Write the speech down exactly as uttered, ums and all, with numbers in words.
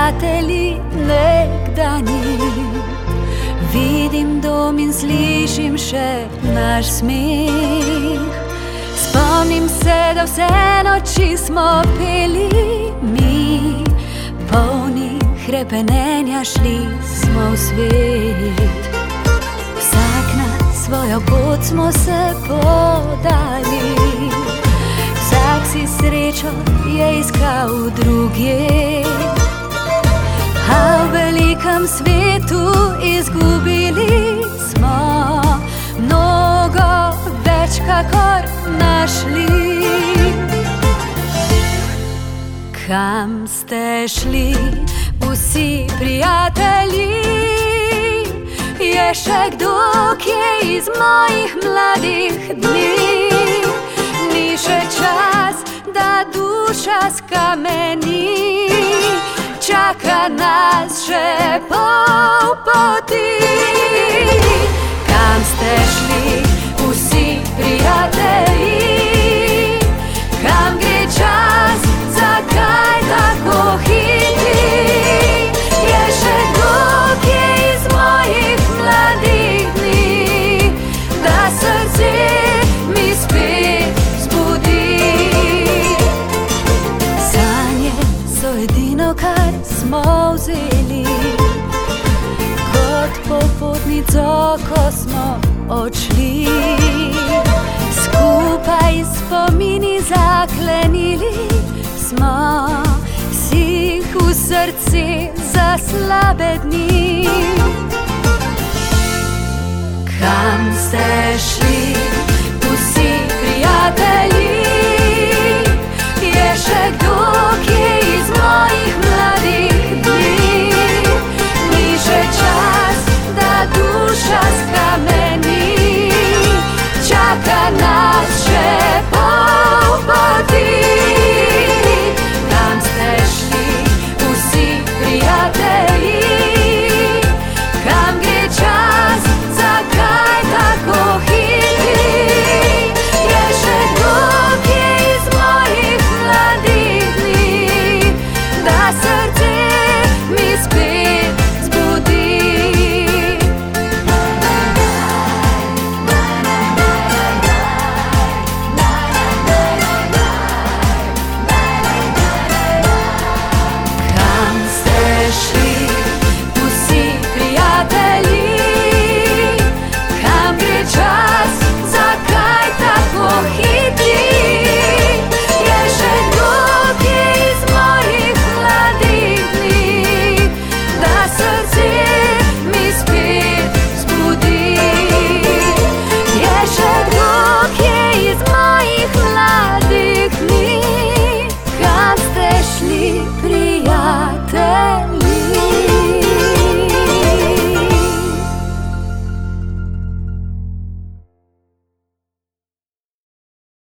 prijatelji nekdani. Vidim dom in slišim še naš smeh. Spomnim se, da vse noči smo peli mi, polni hrepenenja šli smo v svet. Vsak na svojo pot smo se podali, vsak si srečo je iskal drugje. A v velikem svetu izgubili smo mnogo več, kakor našli. Kam ste šli vsi prijatelji? Je še kdo kje iz mojih mladih dni? Ni še čas, da duša skameni, čaka nas še pol poti. Kam ste šli vsi prijatelji? Kam gre čas, zakaj tako hiti? Je še kdo kje iz mojih mladih dni, da srce mi spet zbudi? Sanje so edino, kar smo vzeli kot popotnico, ko smo odšli. Skupaj spomini zaklenili smo si jih v srce za slabe dni. Kam ste šli